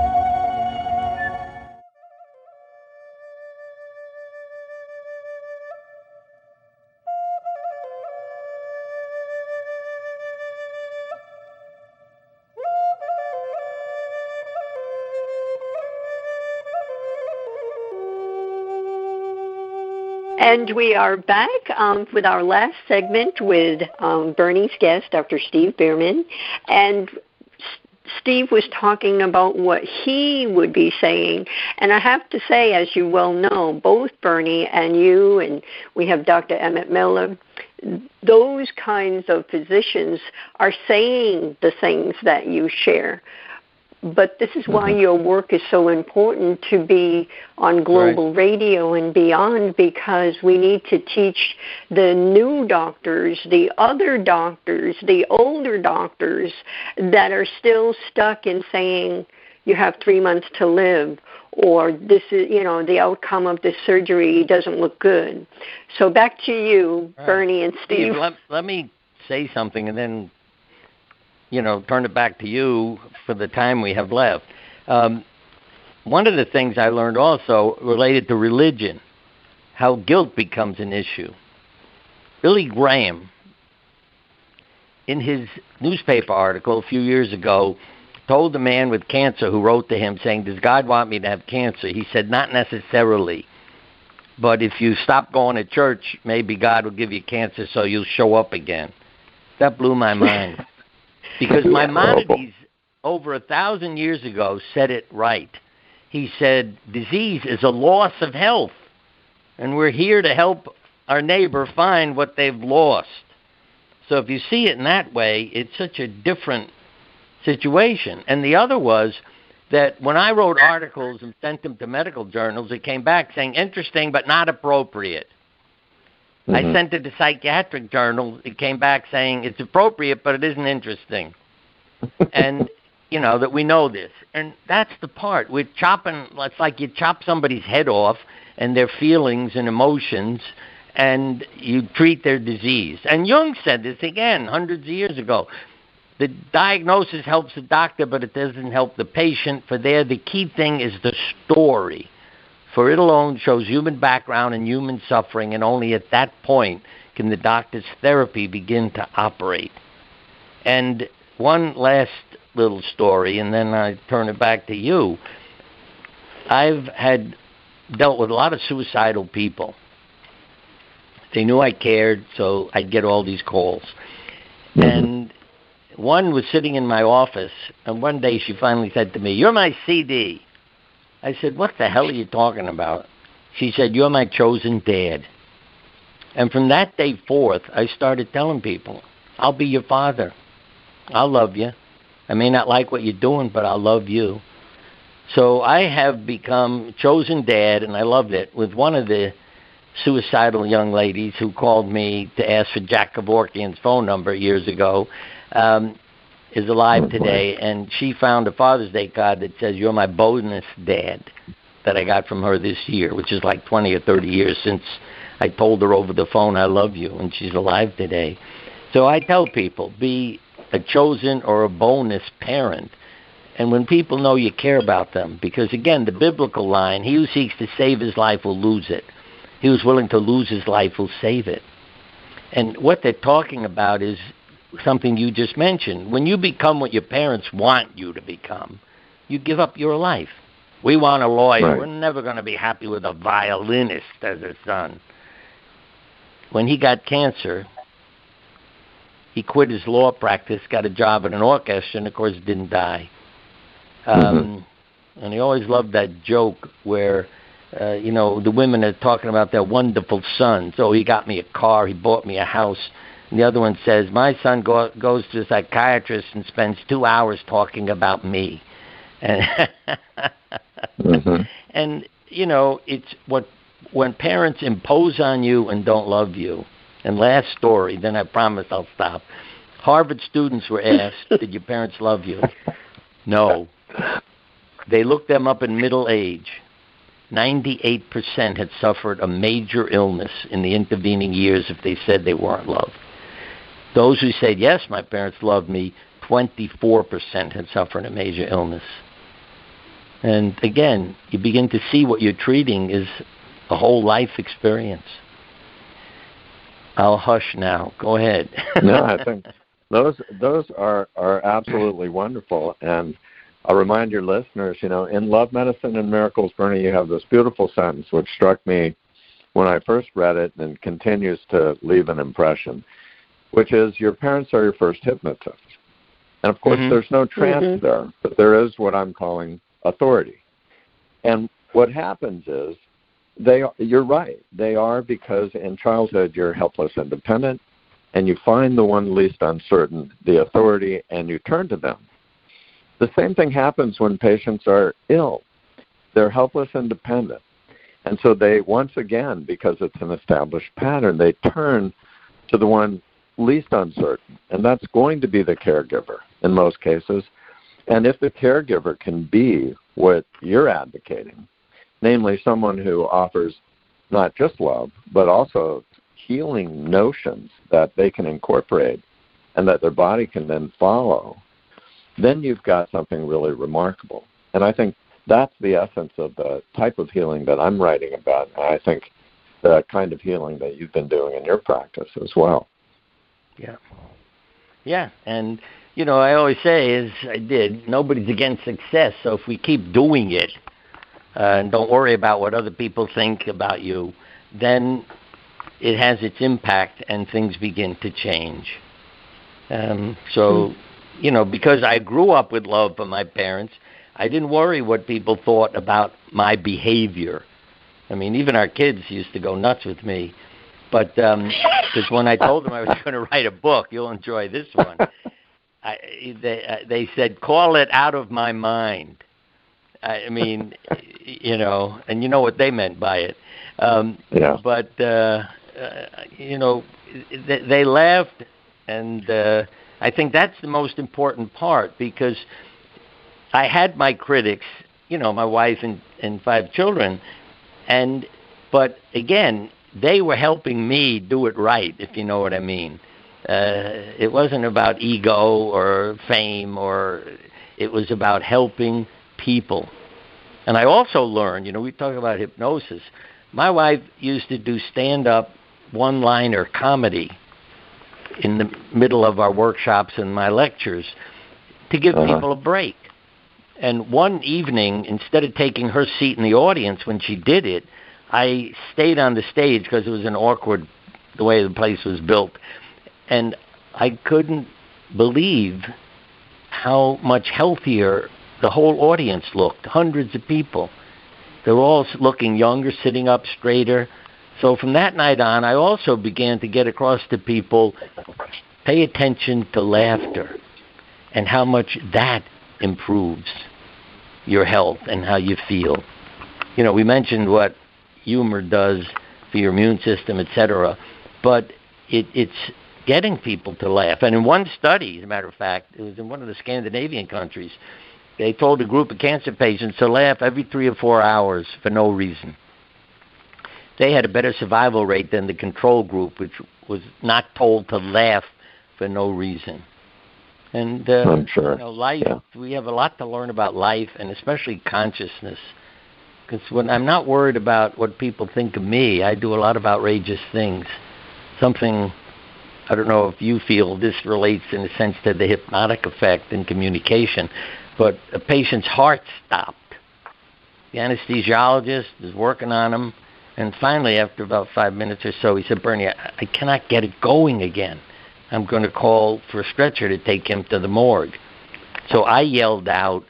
And we are back um, with our last segment with um, Bernie's guest, Doctor Steve Bierman. And Steve was talking about what he would be saying. And I have to say, as you well know, both Bernie and you, and we have Doctor Emmett Miller, those kinds of physicians are saying the things that you share. But this is why your work is so important to be on global right. radio and beyond, because we need to teach the new doctors, the other doctors, the older doctors that are still stuck in saying you have three months to live, or this is, you know, the outcome of this surgery doesn't look good. So back to you, right. Bernie and Steve. Steve, let, let me say something and then, you know, turn it back to you for the time we have left. Um, one of the things I learned also related to religion, how guilt becomes an issue. Billy Graham, in his newspaper article a few years ago, told a man with cancer who wrote to him saying, does God want me to have cancer? He said, not necessarily. But if you stop going to church, maybe God will give you cancer so you'll show up again. That blew my mind. Because Maimonides, over a thousand years ago, said it right. He said, disease is a loss of health, and we're here to help our neighbor find what they've lost. So if you see it in that way, it's such a different situation. And the other was that when I wrote articles and sent them to medical journals, it came back saying, interesting but not appropriate. Mm-hmm. I sent it to psychiatric journals. It came back saying, it's appropriate, but it isn't interesting. And, you know, that we know this. And that's the part. We're chopping, it's like you chop somebody's head off and their feelings and emotions, and you treat their disease. And Jung said this again hundreds of years ago. The diagnosis helps the doctor, but it doesn't help the patient. For there, the key thing is the story. For it alone shows human background and human suffering, and only at that point can the doctor's therapy begin to operate. And one last little story, and then I turn it back to you. I've had dealt with a lot of suicidal people. They knew I cared, so I'd get all these calls. Mm-hmm. And one was sitting in my office, and one day she finally said to me, "You're my C D." I said, "What the hell are you talking about?" She said, "You're my chosen dad." And from that day forth, I started telling people, I'll be your father. I'll love you. I may not like what you're doing, but I'll love you. So I have become chosen dad, and I loved it, with one of the suicidal young ladies who called me to ask for Jack Kevorkian's phone number years ago, um, is alive today, and she found a Father's Day card that says, "You're my bonus dad," that I got from her this year, which is like twenty or thirty years since I told her over the phone, "I love you," and she's alive today. So I tell people, be a chosen or a bonus parent. And when people know you care about them, because, again, the biblical line, he who seeks to save his life will lose it. He who's willing to lose his life will save it. And what they're talking about is something you just mentioned. When you become what your parents want you to become, you give up your life. We want a lawyer. Right. We're never going to be happy with a violinist as a son. When he got cancer, he quit his law practice, got a job at an orchestra, and, of course, didn't die. Um, mm-hmm. And he always loved that joke where, uh, you know, the women are talking about their wonderful sons. Oh, he got me a car, he bought me a house. And the other one says, my son go, goes to a psychiatrist and spends two hours talking about me. And, mm-hmm. and you know, it's what when parents impose on you and don't love you. And last story, then I promise I'll stop. Harvard students were asked, did your parents love you? No. They looked them up in middle age. ninety-eight percent had suffered a major illness in the intervening years if they said they weren't loved. Those who said, yes, my parents loved me, twenty-four percent had suffered a major illness. And again, you begin to see what you're treating is a whole life experience. I'll hush now. Go ahead. No, I think those those are, are absolutely wonderful. And I'll remind your listeners, you know, in Love, Medicine, and Miracles, Bernie, you have this beautiful sentence which struck me when I first read it and continues to leave an impression, which is your parents are your first hypnotist. And, of course, mm-hmm. there's no trance mm-hmm. there, but there is what I'm calling authority. And what happens is, they are, you're right, they are, because in childhood you're helpless and dependent, and you find the one least uncertain, the authority, and you turn to them. The same thing happens when patients are ill. They're helpless and dependent. And so they, once again, because it's an established pattern, they turn to the one least uncertain, and that's going to be the caregiver in most cases. And if the caregiver can be what you're advocating, namely someone who offers not just love, but also healing notions that they can incorporate and that their body can then follow, then you've got something really remarkable. And I think that's the essence of the type of healing that I'm writing about. And I think the kind of healing that you've been doing in your practice as well. Yeah. Yeah, and, you know, I always say, as I did, nobody's against success, so if we keep doing it uh, and don't worry about what other people think about you, then it has its impact and things begin to change. Um, so, you know, because I grew up with love for my parents, I didn't worry what people thought about my behavior. I mean, even our kids used to go nuts with me. But because um, when I told them I was going to write a book, you'll enjoy this one. I, they uh, they said, call it Out of My Mind. I mean, you know, and you know what they meant by it. Um, yeah. But uh, uh, you know, they, they laughed, and uh, I think that's the most important part, because I had my critics, you know, my wife and, and five children, and but again, they were helping me do it right, if you know what I mean. Uh, it wasn't about ego or fame, or it was about helping people. And I also learned, you know, we talk about hypnosis. My wife used to do stand-up one-liner comedy in the middle of our workshops and my lectures to give uh-huh. people a break. And one evening, instead of taking her seat in the audience when she did it, I stayed on the stage because it was an awkward, the way the place was built. And I couldn't believe how much healthier the whole audience looked, hundreds of people. They were all looking younger, sitting up straighter. So from that night on, I also began to get across to people, pay attention to laughter and how much that improves your health and how you feel. You know, we mentioned what humor does for your immune system, et cetera, but it, it's getting people to laugh. And in one study, as a matter of fact, it was in one of the Scandinavian countries, they told a group of cancer patients to laugh every three or four hours for no reason. They had a better survival rate than the control group, which was not told to laugh for no reason. And uh, I'm sure. you know, life, yeah. we have a lot to learn about life, and especially consciousness. Because when I'm not worried about what people think of me, I do a lot of outrageous things. Something, I don't know if you feel this relates in a sense to the hypnotic effect in communication, but a patient's heart stopped. The anesthesiologist is working on him, and finally, after about five minutes or so, he said, Bernie, I, I cannot get it going again. I'm going to call for a stretcher to take him to the morgue. So I yelled out,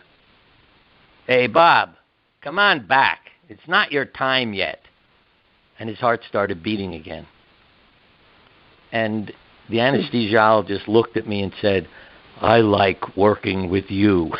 hey, Bob, come on back. It's not your time yet. And his heart started beating again. And the anesthesiologist looked at me and said, I like working with you.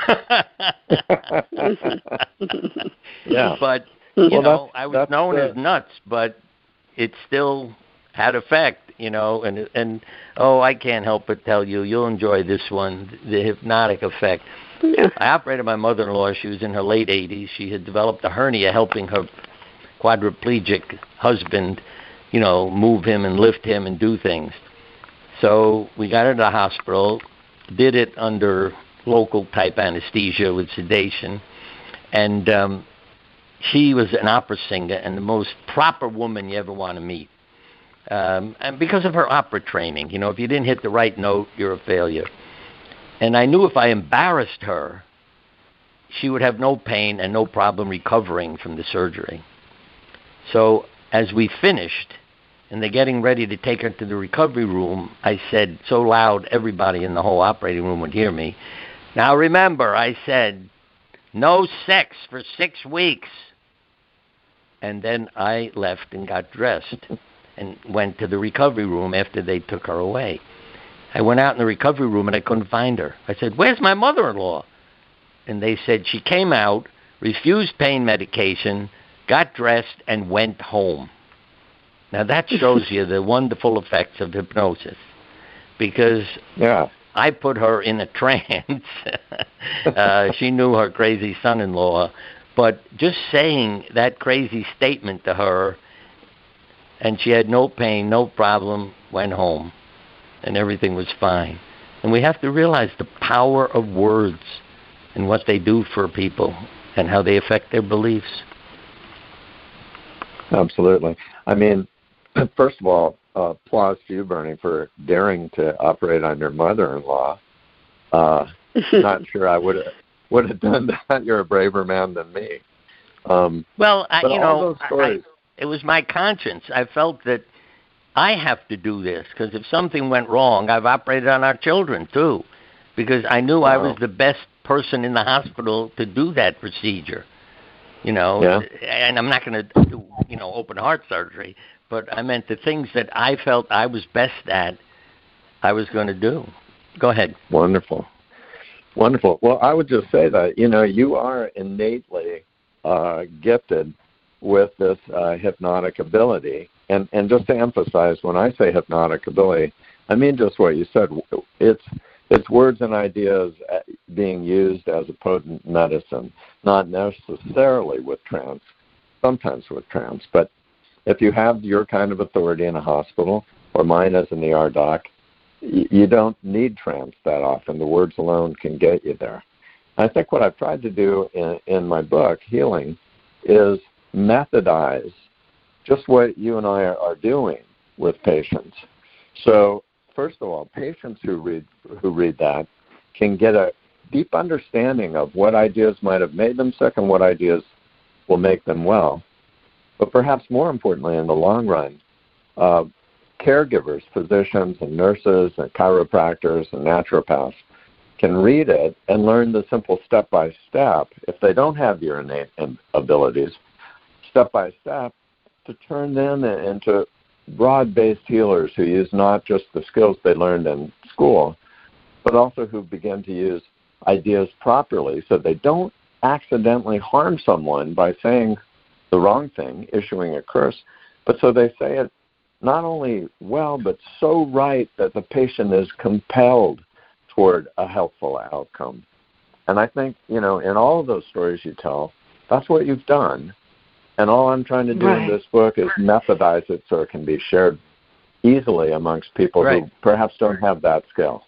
yeah. But, you well, know, I was known uh, as nuts, but it still had effect, you know, and, and oh, I can't help but tell you, you'll enjoy this one, the hypnotic effect. Yeah. I operated my mother-in-law. She was in her late eighties. She had developed a hernia, helping her quadriplegic husband, you know, move him and lift him and do things. So we got her to the hospital, did it under local-type anesthesia with sedation, and um, she was an opera singer and the most proper woman you ever want to meet. Um, and because of her opera training, you know, if you didn't hit the right note, you're a failure. And I knew if I embarrassed her, she would have no pain and no problem recovering from the surgery. So as we finished, and they're getting ready to take her to the recovery room, I said so loud everybody in the whole operating room would hear me, now remember, I said, no sex for six weeks. And then I left and got dressed and went to the recovery room after they took her away. I went out in the recovery room and I couldn't find her. I said, where's my mother-in-law? And they said she came out, refused pain medication, got dressed, and went home. Now that shows you the wonderful effects of hypnosis, because yeah. I put her in a trance. uh, she knew her crazy son-in-law, but just saying that crazy statement to her, and she had no pain, no problem, went home, and everything was fine. And we have to realize the power of words and what they do for people and how they affect their beliefs. Absolutely. I mean, first of all, uh, applause to you, Bernie, for daring to operate on your mother-in-law. Uh, not sure I would have would have done that. You're a braver man than me. Um, well, I, you know, I, it was my conscience. I felt that I have to do this, because if something went wrong, I've operated on our children too, because I knew wow. I was the best person in the hospital to do that procedure. You know, yeah. and I'm not going to do, you know, open heart surgery, but I meant the things that I felt I was best at, I was going to do. Go ahead. Wonderful. Wonderful. Well, I would just say that, you know, you are innately uh, gifted with this uh, hypnotic ability. And, and just to emphasize, when I say hypnotic ability, I mean just what you said. It's it's words and ideas being used as a potent medicine, not necessarily with trance, sometimes with trance. But if you have your kind of authority in a hospital, or mine as an E R doc, you don't need trance that often. The words alone can get you there. I think what I've tried to do in, in my book, Healing, is methodize just what you and I are, are doing with patients. So, first of all, patients who read who read that can get a deep understanding of what ideas might have made them sick and what ideas will make them well. But perhaps more importantly, in the long run, uh, caregivers, physicians and nurses and chiropractors and naturopaths can read it and learn the simple step-by-step, if they don't have your innate abilities, step-by-step, to turn them into broad-based healers who use not just the skills they learned in school, but also who begin to use ideas properly so they don't accidentally harm someone by saying the wrong thing, issuing a curse, but so they say it not only well, but so right that the patient is compelled toward a helpful outcome. And I think, you know, in all of those stories you tell, that's what you've done. And all I'm trying to do right. in this book is methodize it so it can be shared easily amongst people right. who perhaps don't have that skill.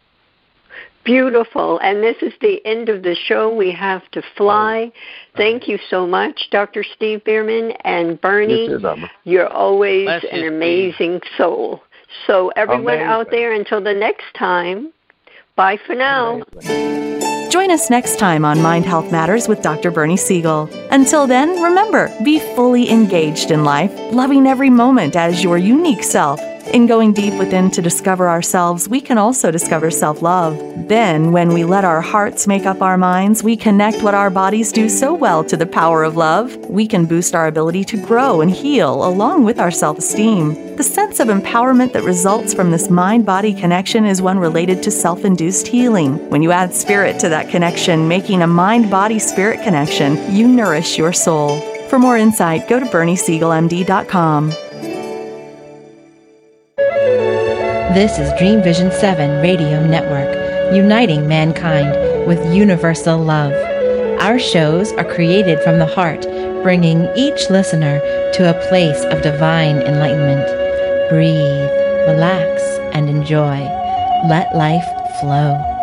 Beautiful. And this is the end of the show. We have to fly. Oh. Thank you so much, Doctor Steve Bierman. And Bernie, you too, you're always Bless an amazing Steve. soul. So everyone amazing. out there, until the next time, bye for now. Amazing. Join us next time on Mind Health Matters with Doctor Bernie Siegel. Until then, remember, be fully engaged in life, loving every moment as your unique self. In going deep within to discover ourselves, we can also discover self-love. Then, when we let our hearts make up our minds, we connect what our bodies do so well to the power of love. We can boost our ability to grow and heal along with our self-esteem. The sense of empowerment that results from this mind-body connection is one related to self-induced healing. When you add spirit to that connection, making a mind-body-spirit connection, you nourish your soul. For more insight, go to bernie siegel m d dot com. This is Dream Vision seven Radio Network, uniting mankind with universal love. Our shows are created from the heart, bringing each listener to a place of divine enlightenment. Breathe, relax, and enjoy. Let life flow.